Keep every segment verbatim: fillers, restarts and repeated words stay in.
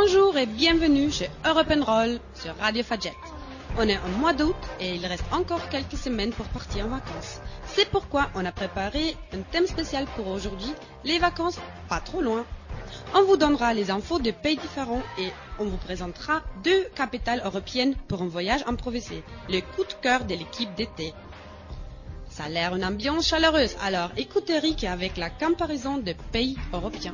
Bonjour et bienvenue chez Europe and Roll sur Radio Fadjet. On est en mois d'août et il reste encore quelques semaines pour partir en vacances. C'est pourquoi on a préparé un thème spécial pour aujourd'hui, les vacances pas trop loin. On vous donnera les infos de pays différents et on vous présentera deux capitales européennes pour un voyage improvisé, le coup de cœur de l'équipe d'été. Ça a l'air une ambiance chaleureuse, alors écoutez Rick avec la comparaison de pays européens.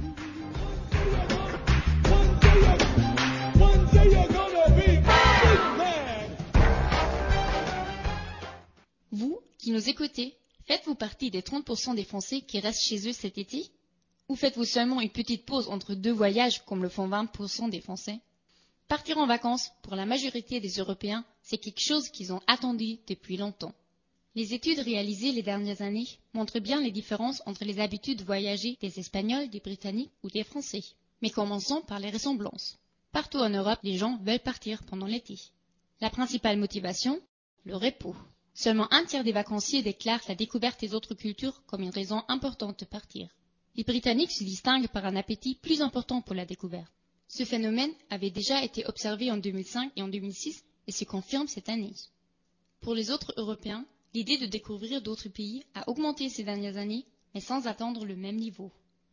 Vous, qui nous écoutez, faites-vous partie des trente pour cent des Français qui restent chez eux cet été? Ou faites-vous seulement une petite pause entre deux voyages comme le font vingt pour cent des Français? Partir en vacances, pour la majorité des Européens, c'est quelque chose qu'ils ont attendu depuis longtemps. Les études réalisées les dernières années montrent bien les différences entre les habitudes de voyager des Espagnols, des Britanniques ou des Français. Mais commençons par les ressemblances. Partout en Europe, les gens veulent partir pendant l'été. La principale motivation, le repos. Seulement un tiers des vacanciers déclarent la découverte des autres cultures comme une raison importante de partir. Les Britanniques se distinguent par un appétit plus important pour la découverte. Ce phénomène avait déjà été observé en deux mille cinq et en deux mille six et se confirme cette année. Pour les autres Européens, l'idée de découvrir d'autres pays a augmenté ces dernières années, mais sans atteindre le même niveau.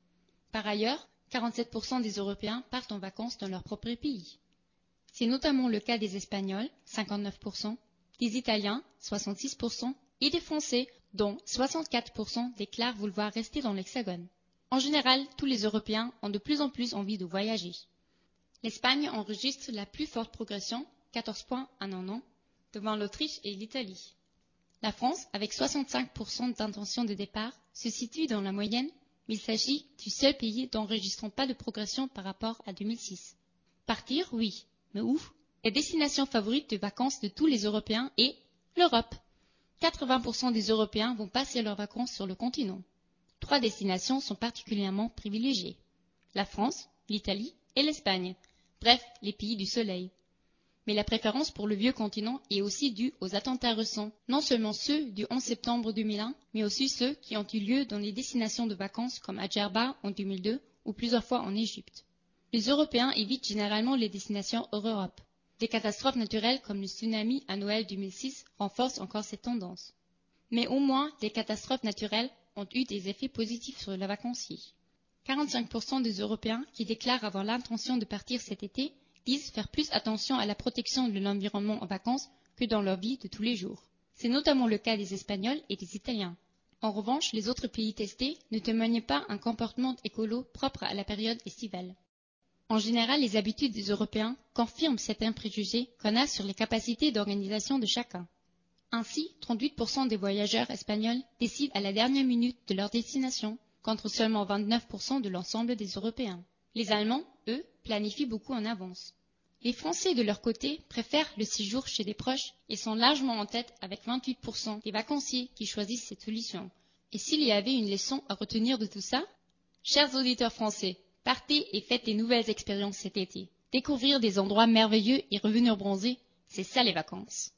Par ailleurs, quarante-sept pour cent des Européens partent en vacances dans leur propre pays. C'est notamment le cas des Espagnols, cinquante-neuf pour cent, des Italiens, soixante-six pour cent, et des Français, dont soixante-quatre pour cent déclarent vouloir rester dans l'Hexagone. En général, tous les Européens ont de plus en plus envie de voyager. L'Espagne enregistre la plus forte progression, quatorze points en un an, devant l'Autriche et l'Italie. La France, avec soixante-cinq pour cent d'intention de départ, se situe dans la moyenne, mais il s'agit du seul pays n'enregistrant pas de progression par rapport à deux mille six. Partir, oui, mais où? La destination favorite de vacances de tous les Européens est l'Europe. quatre-vingts pour cent des Européens vont passer leurs vacances sur le continent. Trois destinations sont particulièrement privilégiées. La France, l'Italie et l'Espagne. Bref, les pays du soleil. Mais la préférence pour le vieux continent est aussi due aux attentats récents, non seulement ceux du onze septembre deux mille un, mais aussi ceux qui ont eu lieu dans les destinations de vacances comme à Djerba en deux mille deux ou plusieurs fois en Égypte. Les Européens évitent généralement les destinations hors Europe. Des catastrophes naturelles comme le tsunami à Noël deux mille six renforcent encore cette tendance. Mais au moins, les catastrophes naturelles ont eu des effets positifs sur le vacancier. quarante-cinq pour cent des Européens qui déclarent avoir l'intention de partir cet été disent faire plus attention à la protection de l'environnement en vacances que dans leur vie de tous les jours. C'est notamment le cas des Espagnols et des Italiens. En revanche, les autres pays testés ne témoignent pas un comportement écolo propre à la période estivale. En général, les habitudes des Européens confirment certains préjugés qu'on a sur les capacités d'organisation de chacun. Ainsi, trente-huit pour cent des voyageurs espagnols décident à la dernière minute de leur destination, contre seulement vingt-neuf pour cent de l'ensemble des Européens. Les Allemands, eux, planifient beaucoup en avance. Les Français, de leur côté, préfèrent le séjour chez des proches et sont largement en tête avec vingt-huit pour cent des vacanciers qui choisissent cette solution. Et s'il y avait une leçon à retenir de tout ça? Chers auditeurs français, partez et faites des nouvelles expériences cet été. Découvrir des endroits merveilleux et revenir bronzer, c'est ça les vacances.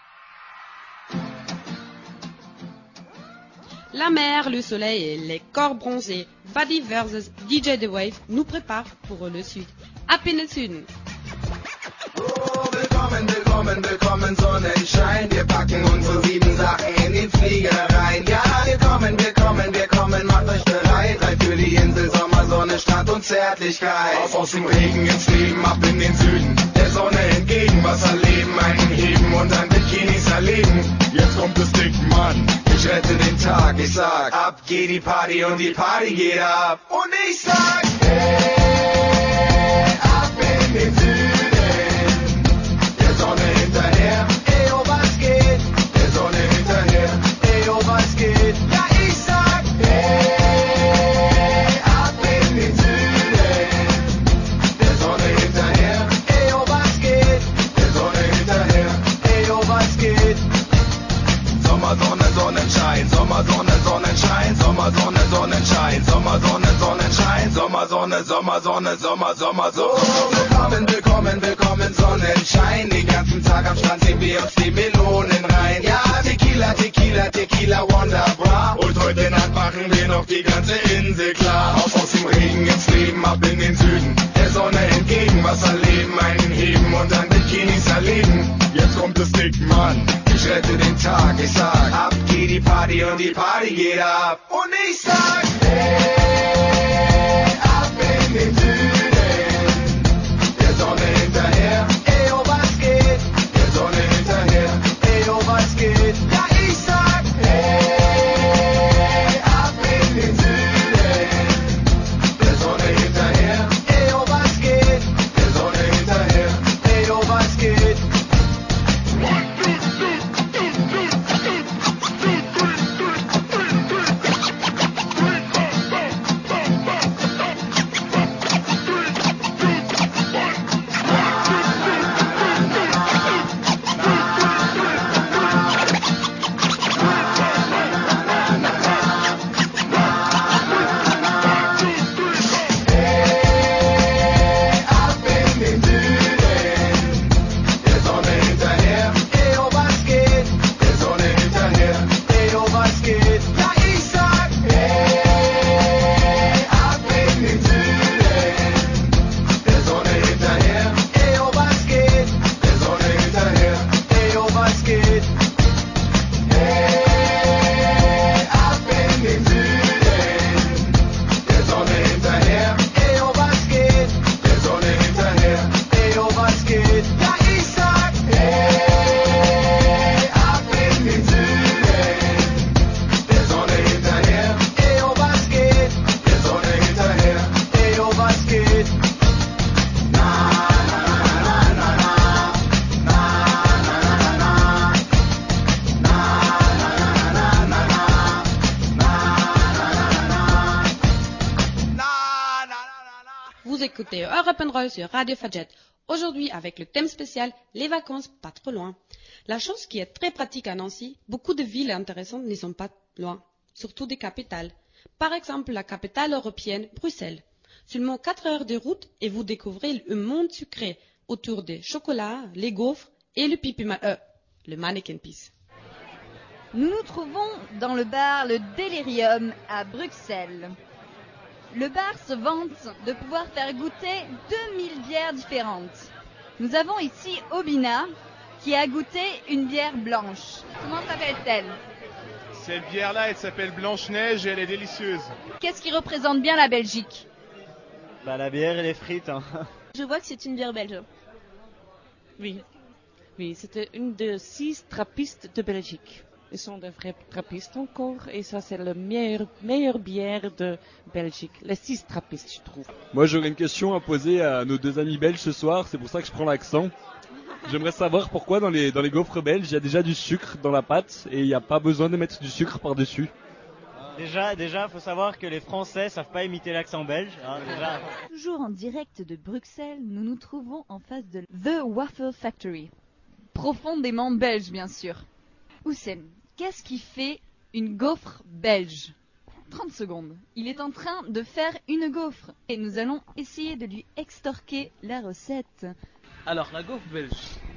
La mer, le soleil et les corps bronzés, Buddy versus D J The Wave nous préparent pour le Sud. Ab in den Süden! Oh, willkommen, willkommen, willkommen, Sonnenschein. Wir packen unsere sieben Sachen in den Flieger rein. Ja, wir kommen, wir kommen, wir kommen, macht euch bereit. Rein für die Insel, Sommer, Sonne, Strand und Zärtlichkeit. Auf aus dem Regen ins Leben, ab in den Süden. Der Sonne entgegen, Wasser leben, einen heben und dann Bikinis erleben. Jetzt kommt es dick, Mann. Ich rette den Tag, ich sag, ab geht die Party und die Party geht ab. Und ich sag, hey, ab in den Süden, der Sonne hinterher, ey, oh, was geht, der Sonne hinterher, ey, oh, was geht, ja, ich sag, hey, ab in den Süden, der Sonne hinterher, ey, oh, was geht, der Sonne hinterher, ey, oh, was geht. Sommer, Sonne, Sonnenschein, Sommer, Sonne, Sonnenschein, Sommer, Sonne, Sonnenschein, Sommer, Sonne, Sonnenschein, Sommer, Sonne, Sommer, Sonne, Sommer, Sommer, so. Willkommen, willkommen, willkommen, Sonnenschein. Den ganzen Tag am Strand sehen wir uns die Melonen rein. Ja, Tequila, Tequila, Tequila, Wonderbra. Und heute Nacht machen wir noch die ganze Insel klar. Auf aus dem Regen ins Leben, ab in den Süden. Der Sonne entgegen, Wasser leben, einen heben und dann Bikinis erleben. Jetzt kommt das Dick, Mann, ich rette den Tag. Ich sag, ab geht die Party und die Party geht ab. Und ich sag, hey, ab in den Süden, der Sonne hinterher. Ey, oh, was geht? Der Sonne hinterher. Ey, oh, was geht? Ja, ich sag, hey, ab in den Süden, der Sonne hinterher. Ey, oh, was geht? Der Sonne hinterher. Ey, oh, was geht? Vous écoutez Europe and Roll sur Radio Fadjet. Aujourd'hui avec le thème spécial Les vacances pas trop loin. La chose qui est très pratique à Nancy, beaucoup de villes intéressantes n'y sont pas loin, surtout des capitales. Par exemple la capitale européenne, Bruxelles. Seulement quatre heures de route et vous découvrez un monde sucré autour des chocolats, les gaufres et le pipi ma- euh, le mannequin peace. Nous nous trouvons dans le bar Le Delirium à Bruxelles. Le bar se vante de pouvoir faire goûter deux mille bières différentes. Nous avons ici Obina qui a goûté une bière blanche. Comment s'appelle-t-elle? Cette bière-là, elle s'appelle Blanche-Neige et elle est délicieuse. Qu'est-ce qui représente bien la Belgique? Bah la bière et les frites. Hein. Je vois que c'est une bière belge. Oui, oui, c'était une des six trappistes de Belgique. Ils sont de vrais trappistes encore et ça c'est la meilleure, meilleure bière de Belgique. Les six trappistes, je trouve. Moi j'aurais une question à poser à nos deux amis belges ce soir, c'est pour ça que je prends l'accent. J'aimerais savoir pourquoi dans les, dans les gaufres belges il y a déjà du sucre dans la pâte et il n'y a pas besoin de mettre du sucre par-dessus. Déjà, déjà, faut savoir que les Français savent pas imiter l'accent belge. Hein, déjà. Toujours en direct de Bruxelles, nous nous trouvons en face de The Waffle Factory. Profondément belge, bien sûr. Houssem, qu'est-ce qui fait une gaufre belge? trente secondes. Il est en train de faire une gaufre et nous allons essayer de lui extorquer la recette. Alors, la gaufre belge,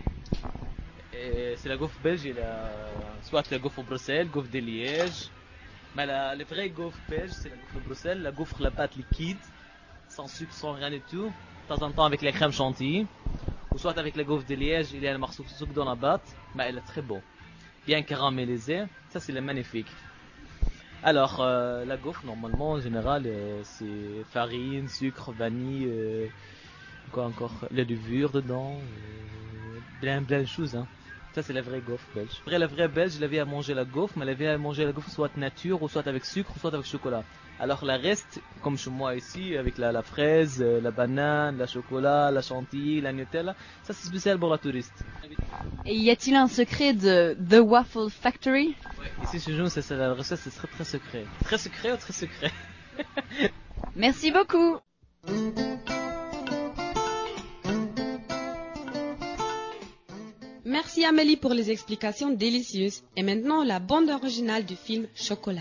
et c'est la gaufre belge, il y a soit la gaufre Bruxelles, gaufre de Liège, mais la, la vraie gaufre belge, c'est la gaufre Bruxelles, la gaufre la pâte liquide, sans sucre, sans rien du tout, de temps en temps avec la crème chantilly, ou soit avec la gaufre de Liège, il y a le morceau de sucre dans la batte, mais elle est très beau, bien caramélisée, ça c'est magnifique. Alors, euh, la gaufre, normalement, en général, euh, c'est farine, sucre, vanille, euh, quoi encore, la levure dedans, euh, plein, plein de choses, hein. Ça, c'est la vraie gaufre belge. Après, la vraie belge, elle avait à manger la gaufre, mais elle avait à manger la gaufre soit nature, ou soit avec sucre, ou soit avec chocolat. Alors, la reste, comme chez moi ici, avec la, la fraise, euh, la banane, la chocolat, la chantilly, la Nutella, ça, c'est spécial pour la touriste. Et y a-t-il un secret de The Waffle Factory? Ouais, ici chez nous, c'est, c'est la recette, c'est très très secret. Très secret ou très secret? Merci beaucoup. Merci Amélie pour les explications délicieuses. Et maintenant, la bande originale du film Chocolat.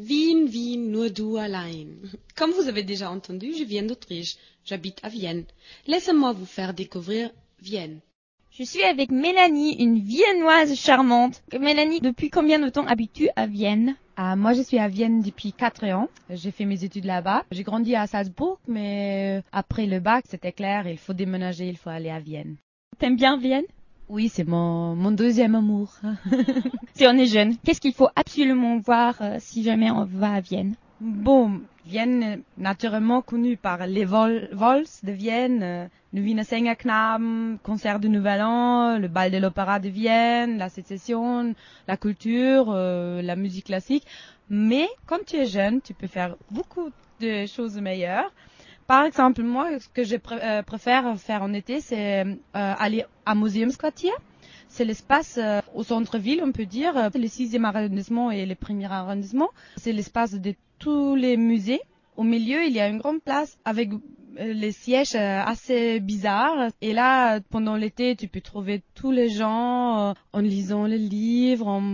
Wien, Wien, nur du allein. Comme vous avez déjà entendu, je viens d'Autriche. J'habite à Vienne. Laissez-moi vous faire découvrir Vienne. Je suis avec Mélanie, une viennoise charmante. Mélanie, depuis combien de temps habites-tu à Vienne? Ah, moi, je suis à Vienne depuis quatre ans. J'ai fait mes études là-bas. J'ai grandi à Salzbourg, mais après le bac, c'était clair, il faut déménager, il faut aller à Vienne. T'aimes bien Vienne? Oui, c'est mon, mon deuxième amour. Si on est jeune, qu'est-ce qu'il faut absolument voir euh, si jamais on va à Vienne? Bon, Vienne est naturellement connue par les vol Vols de Vienne, euh, le Wiener Sängerknaben, concert du Nouvel An, le bal de l'opéra de Vienne, la sécession, la culture, euh, la musique classique. Mais comme tu es jeune, tu peux faire beaucoup de choses meilleures. Par exemple, moi, ce que je pr euh, préfère faire en été, c'est euh, aller à Museumsquartier. C'est l'espace euh, au centre-ville, on peut dire. C'est le sixième arrondissement et le premier arrondissement. C'est l'espace de tous les musées. Au milieu, il y a une grande place avec euh, les sièges euh, assez bizarres. Et là, pendant l'été, tu peux trouver tous les gens euh, en lisant les livres, en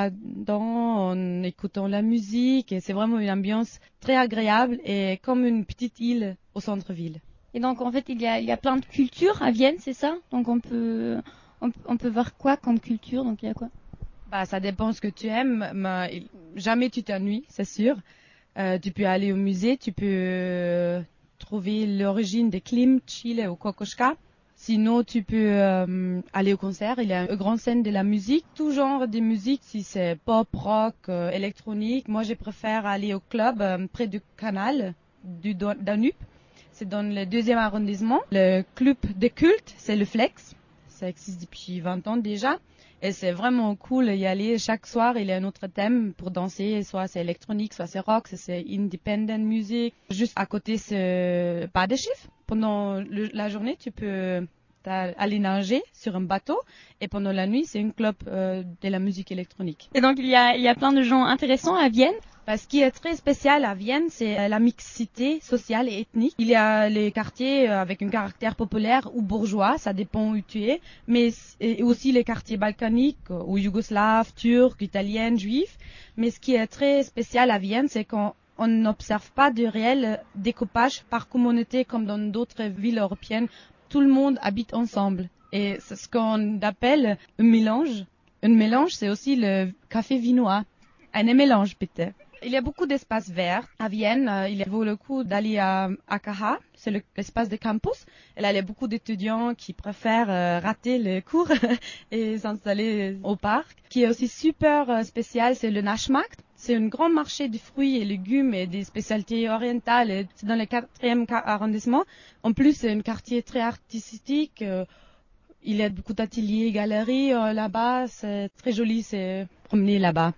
baladant, en écoutant la musique. Et c'est vraiment une ambiance très agréable et comme une petite île au centre-ville. Et donc, en fait, il y a, il y a plein de cultures à Vienne, c'est ça? Donc, on peut, on, on peut voir quoi comme culture? Donc, il y a quoi? Bah, ça dépend ce que tu aimes. Mais jamais tu t'ennuies, c'est sûr. Euh, tu peux aller au musée, tu peux euh, trouver l'origine des Klimt, Chile ou Kokoschka. Sinon, tu peux euh, aller au concert. Il y a une grande scène de la musique, tout genre de musique, si c'est pop, rock, euh, électronique. Moi, je préfère aller au club euh, près du canal du Danube. C'est dans le deuxième arrondissement. Le club de culte, c'est le Flex. Ça existe depuis vingt ans déjà. Et c'est vraiment cool d'y aller. Chaque soir, il y a un autre thème pour danser. Soit c'est électronique, soit c'est rock, soit c'est independent music. Juste à côté, c'est pas de chiffres. Pendant le, la journée, tu peux aller nager sur un bateau. Et pendant la nuit, c'est un club euh, de la musique électronique. Et donc, il y a, il y a plein de gens intéressants à Vienne. Ce qui est très spécial à Vienne, c'est la mixité sociale et ethnique. Il y a les quartiers avec un caractère populaire ou bourgeois, ça dépend où tu es, mais aussi les quartiers balkaniques ou yougoslaves, turcs, italiens, juifs. Mais ce qui est très spécial à Vienne, c'est qu'on on n'observe pas de réel découpage par communauté comme dans d'autres villes européennes. Tout le monde habite ensemble. Et c'est ce qu'on appelle un mélange. Un mélange, c'est aussi le café viennois. Un mélange, bitte. Il y a beaucoup d'espaces verts à Vienne. Il vaut le coup d'aller à A K H, c'est l'espace de campus. Et là, il y a beaucoup d'étudiants qui préfèrent euh, rater les cours et s'installer au parc. Ce qui est aussi super euh, spécial, c'est le Naschmarkt. C'est un grand marché de fruits et légumes et des spécialités orientales. Et c'est dans le quatrième arrondissement. En plus, c'est un quartier très artistique. Euh, il y a beaucoup d'ateliers, galeries euh, là-bas. C'est très joli, c'est promener là-bas.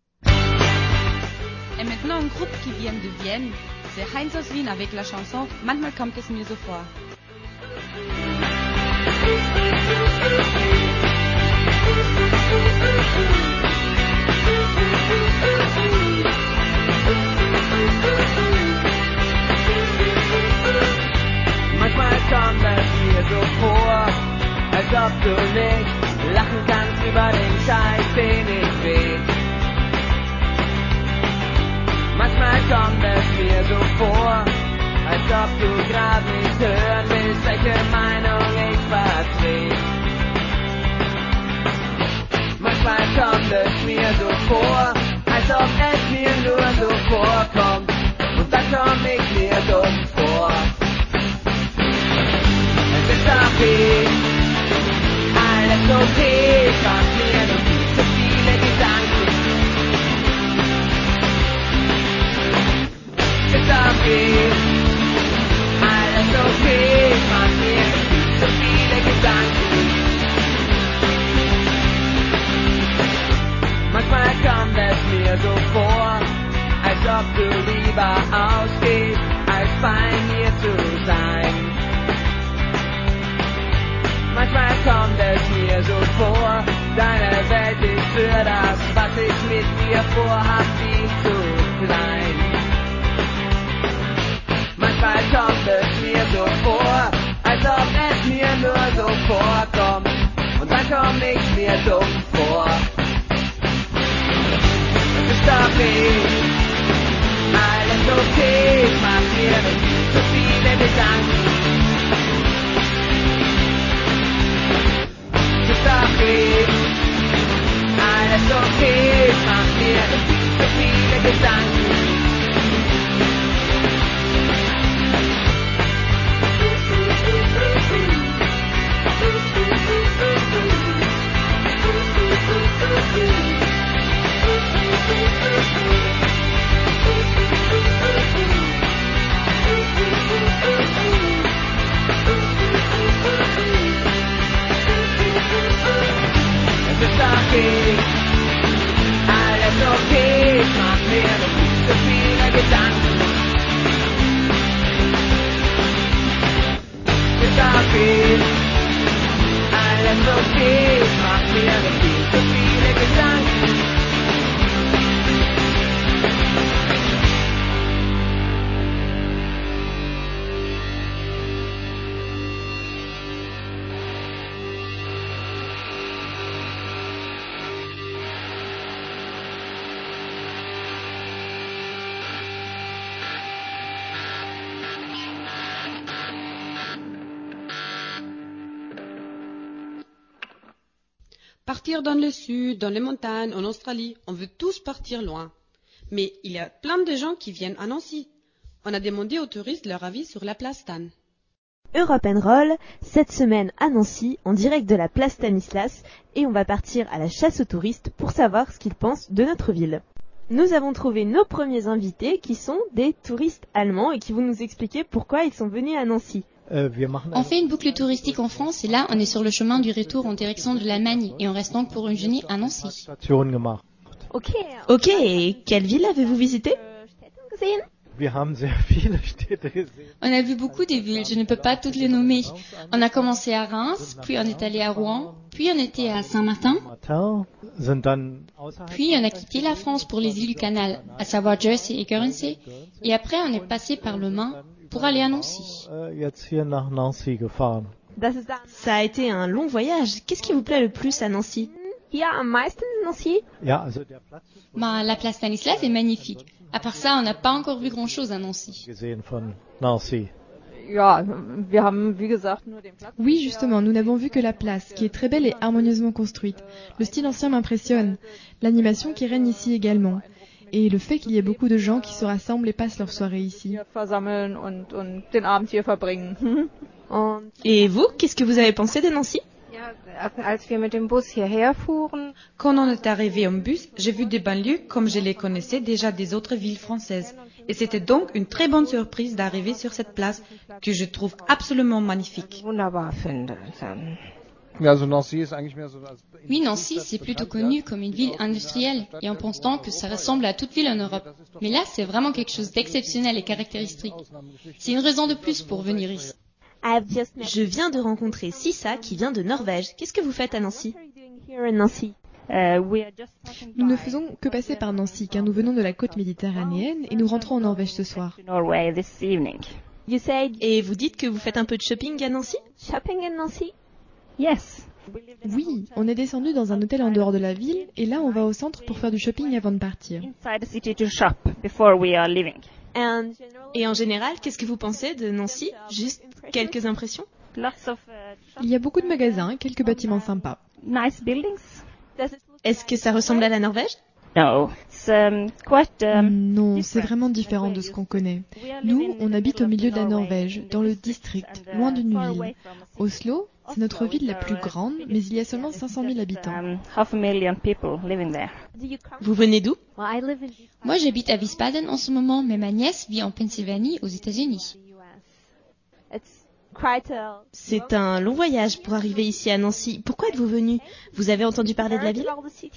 Et maintenant, un groupe qui vient de Vienne, c'est Heinz aus Wien avec la chanson Manchmal kommt es mir so vor. Manchmal kommt es mir so vor, als ob du nicht lachen kannst über den Scheiß, den ich seh. Manchmal kommt es mir so vor, als ob du grad nicht hören willst, welche Meinung ich vertrete. Manchmal kommt es mir so vor, als ob es mir nur so vorkommt, und dann komm ich mir dumm vor. Es ist okay, alles okay, ich mach mir nur viel zu viele Gedanken. It's okay, alles okay, ich mach mir viel zu viele Gedanken. Manchmal kommt es mir so vor, als ob du lieber ausgehst, als bei mir zu sein. Manchmal kommt es mir so vor, deine Welt ist für das, was ich mit dir vorhab, viel zu klein. Manchmal kommt es mir so vor, als ob es mir nur so vorkommt, und dann komm ich mir dumm vor. Es ist okay, Gedanken. Gedanken, alles okay, ich mach mir nicht viel zu viele Gedanken. Partir dans le sud, dans les montagnes, en Australie, on veut tous partir loin. Mais il y a plein de gens qui viennent à Nancy. On a demandé aux touristes leur avis sur la place Stan. Europe and Roll, cette semaine à Nancy, en direct de la place Stanislas, et on va partir à la chasse aux touristes pour savoir ce qu'ils pensent de notre ville. Nous avons trouvé nos premiers invités qui sont des touristes allemands et qui vont nous expliquer pourquoi ils sont venus à Nancy. On fait une boucle touristique en France et là, on est sur le chemin du retour en direction de l'Allemagne et on reste donc pour une journée à Nancy. Ok. Ok, et quelle ville avez-vous visité? On a vu beaucoup de villes, je ne peux pas toutes les nommer. On a commencé à Reims, puis on est allé à Rouen, puis on était à Saint-Martin, puis on a quitté la France pour les îles du Canal, à savoir Jersey et Guernsey, et après on est passé par le Main pour aller à Nancy. Ça a été un long voyage. Qu'est-ce qui vous plaît le plus à Nancy? Nancy. Ben, la place Stanislas est magnifique. À part ça, on n'a pas encore vu grand-chose à Nancy. Oui, justement, nous n'avons vu que la place, qui est très belle et harmonieusement construite. Le style ancien m'impressionne. L'animation qui règne ici également. Et le fait qu'il y ait beaucoup de gens qui se rassemblent et passent leur soirée ici. Et vous, qu'est-ce que vous avez pensé de Nancy? Quand on est arrivé en bus, j'ai vu des banlieues comme je les connaissais déjà des autres villes françaises. Et c'était donc une très bonne surprise d'arriver sur cette place que je trouve absolument magnifique. Oui, Nancy, c'est plutôt connu comme une ville industrielle et on pense donc que ça ressemble à toute ville en Europe. Mais là, c'est vraiment quelque chose d'exceptionnel et caractéristique. C'est une raison de plus pour venir ici. Je viens de rencontrer Sissa qui vient de Norvège. Qu'est-ce que vous faites à Nancy? Nous ne faisons que passer par Nancy car nous venons de la côte méditerranéenne et nous rentrons en Norvège ce soir. Et vous dites que vous faites un peu de shopping à Nancy? Shopping in Nancy? Yes. Oui, on est descendu dans un hôtel en dehors de la ville et là on va au centre pour faire du shopping avant de partir. Et en général, qu'est-ce que vous pensez de Nancy? Juste quelques impressions? Il y a beaucoup de magasins, quelques bâtiments sympas. Est-ce que ça ressemble à la Norvège? Non, c'est vraiment différent de ce qu'on connaît. Nous, on habite au milieu de la Norvège, dans le district, loin d'une ville. Oslo, c'est notre ville la plus grande, mais il y a seulement cinq cent mille habitants. Vous venez d'où? Moi, j'habite à Wiesbaden en ce moment, mais ma nièce vit en Pennsylvanie, aux États-Unis. C'est un long voyage pour arriver ici à Nancy. Pourquoi êtes-vous venu? Vous avez entendu parler de la ville?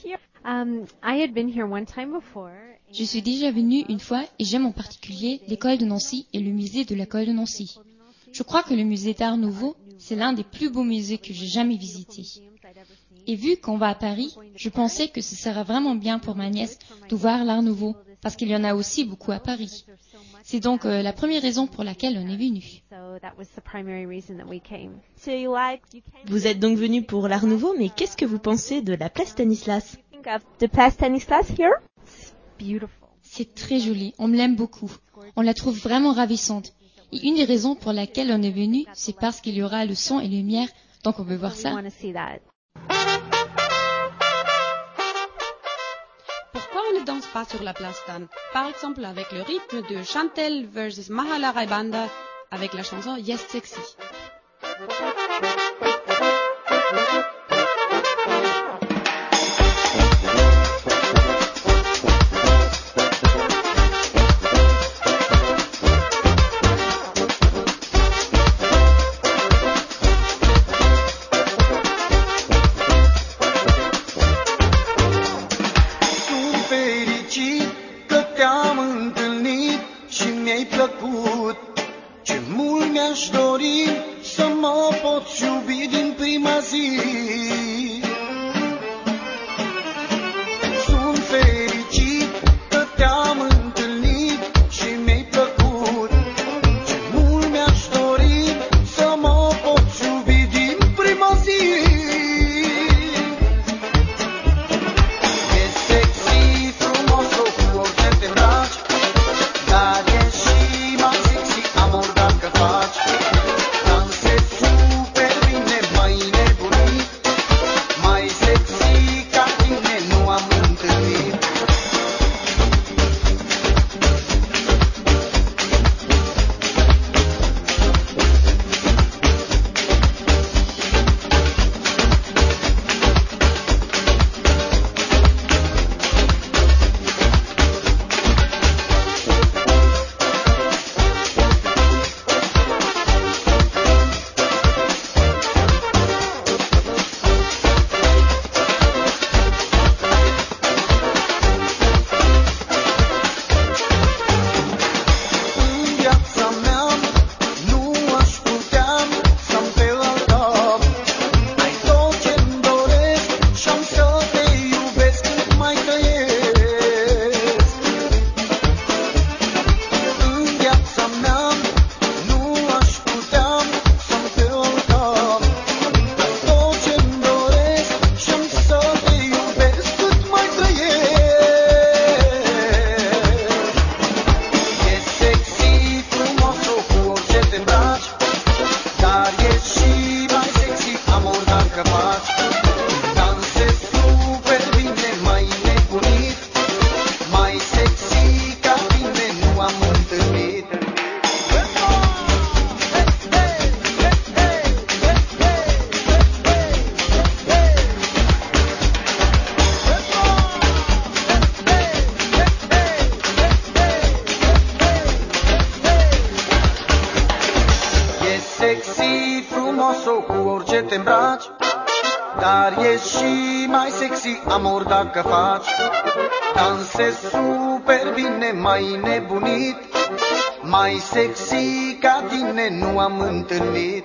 Je suis déjà venue une fois et j'aime en particulier l'école de Nancy et le musée de l'école de Nancy. Je crois que le musée d'Art Nouveau, c'est l'un des plus beaux musées que j'ai jamais visités. Et vu qu'on va à Paris, je pensais que ce serait vraiment bien pour ma nièce de voir l'Art Nouveau, parce qu'il y en a aussi beaucoup à Paris. C'est donc euh, la première raison pour laquelle on est venu. Vous êtes donc venu pour l'Art Nouveau, mais qu'est-ce que vous pensez de la place Stanislas? C'est très joli, on me l'aime beaucoup. On la trouve vraiment ravissante. Et une des raisons pour laquelle on est venu, c'est parce qu'il y aura le son et la lumière, donc on veut voir ça. Pourquoi on ne danse pas sur la place Stan? Par exemple avec le rythme de Chantel versus Mahala Raibanda avec la chanson Yes Sexy. Sunt fericit că te-am întâlnit mi-ai plăcut. Ce mult mi-aș dori să mă poți iubi din prima zi. Sunt fericit că te-am întâlnit și mi-ai plăcut. Ce mult mi-aș dori să mă poți iubi din prima zi. E sexy, frumos, cu orice te îmbraci, dar e și mai sexy amor dacă faci. Dansezi super bine, mai nebunit, mai sexy ca tine nu am întâlnit. În viața mea nu aș putea să-mi pe alta. Ai tot ce-mi doresc și-am să te iubesc cât mai trăiesc. În viața mea nu aș putea să-mi pe alta. Ai tot ce-mi doresc și-am să te iubesc cât mai trăiesc. E sexy, frumos, cu orice te îmbraci, dar e și mai sexy amor dacă faci. Dansezi super bine, mai nebunit, mai sexy ca tine nu am întâlnit. E sexy, frumos, cu orice te îmbraci, dar e și mai sexy amor dacă faci. Dansezi super bine, mai nebunit, mai sexy ca tine nu am întâlnit.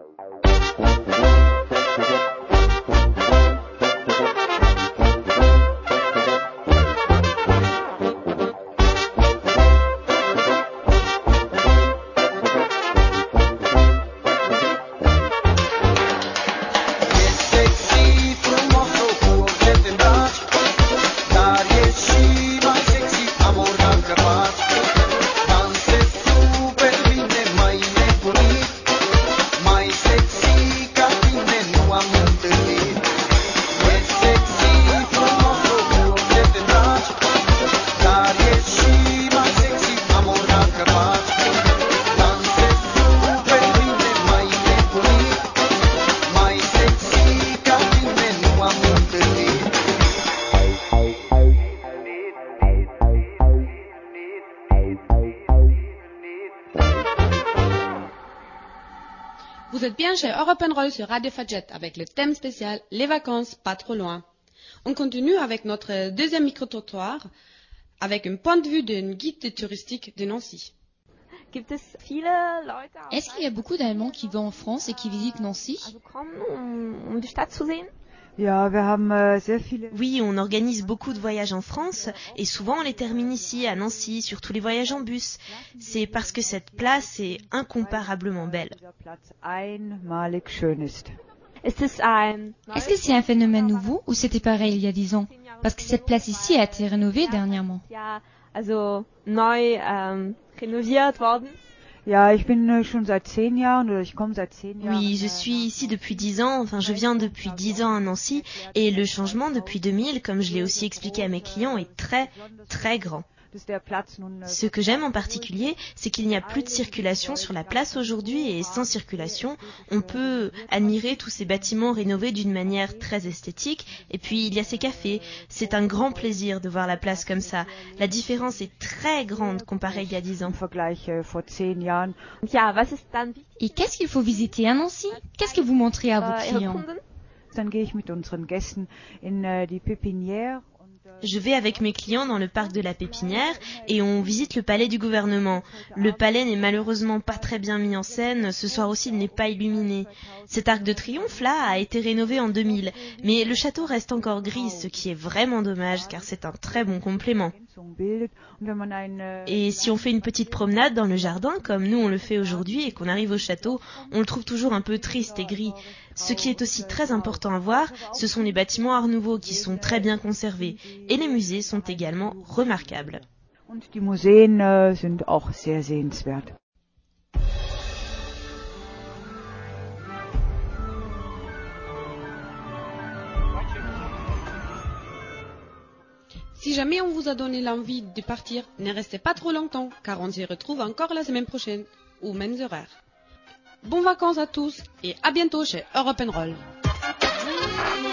E sexy, frumos, cu orice te îmbraci, dar e și mai sexy amor dacă faci. Dansezi super bine, mai nebunit, mai sexy ca tine nu am întâlnit. E sexy, frumos, cu orice te îmbraci, dar e și mai sexy amor dacă faci. Dansezi super bine, mai nebunit, mai sexy ca tine nu am întâlnit. Vous êtes bien chez Europe Roll sur Radio Fadjet avec le thème spécial Les vacances pas trop loin. On continue avec notre deuxième micro-trottoir avec un point de vue d'un guide touristique de Nancy. Gibt es viele Leute aus Est-ce qu'il y a beaucoup d'Allemands qui vont en France et qui visitent Nancy? kommen, um, um die Stadt zu sehen? Ja, wir haben äh, sehr viele. Oui, on organise beaucoup de voyages en France et souvent on les termine ici à Nancy, surtout les voyages en bus. C'est parce que cette place est incomparablement belle. Einmalig schön ist. Ist es ein Est-ce que c'est un phénomène nouveau ou c'était pareil il y a dix ans? Parce que cette place ici a été rénovée dernièrement. ja, also neu ähm, renoviert worden? Ja, ich bin äh, schon seit zehn Jahren oder ich komme seit zehn Jahren. Oui, je suis ici depuis dix ans, enfin je viens depuis dix ans à Nancy et le changement depuis deux mille, comme je l'ai aussi expliqué à mes clients, est très très grand. Ce que j'aime en particulier, c'est qu'il n'y a plus de circulation sur la place aujourd'hui et sans circulation, on peut admirer tous ces bâtiments rénovés d'une manière très esthétique et puis il y a ces cafés. C'est un grand plaisir de voir la place comme ça. La différence est très grande comparée il y a dix ans. Et qu'est-ce qu'il faut visiter à Nancy? Qu'est-ce que vous montrez à vos clients? Dann gehe ich mit unseren Gästen in äh, die Pépinière. Je vais avec mes clients dans le parc de la Pépinière et on visite le palais du gouvernement. Le palais n'est malheureusement pas très bien mis en scène, ce soir aussi il n'est pas illuminé. Cet arc de triomphe là a été rénové en deux mille, mais le château reste encore gris, ce qui est vraiment dommage car c'est un très bon complément. Et si on fait une petite promenade dans le jardin, comme nous on le fait aujourd'hui, et qu'on arrive au château, on le trouve toujours un peu triste et gris. Ce qui est aussi très important à voir, ce sont les bâtiments Art Nouveau qui sont très bien conservés. Et les musées sont également remarquables. Und die Museen äh, sind auch sehr sehenswert. Si jamais on vous a donné l'envie de partir, ne restez pas trop longtemps, car on s'y retrouve encore la semaine prochaine, aux mêmes horaires. Bonnes vacances à tous et à bientôt chez Europe and Roll.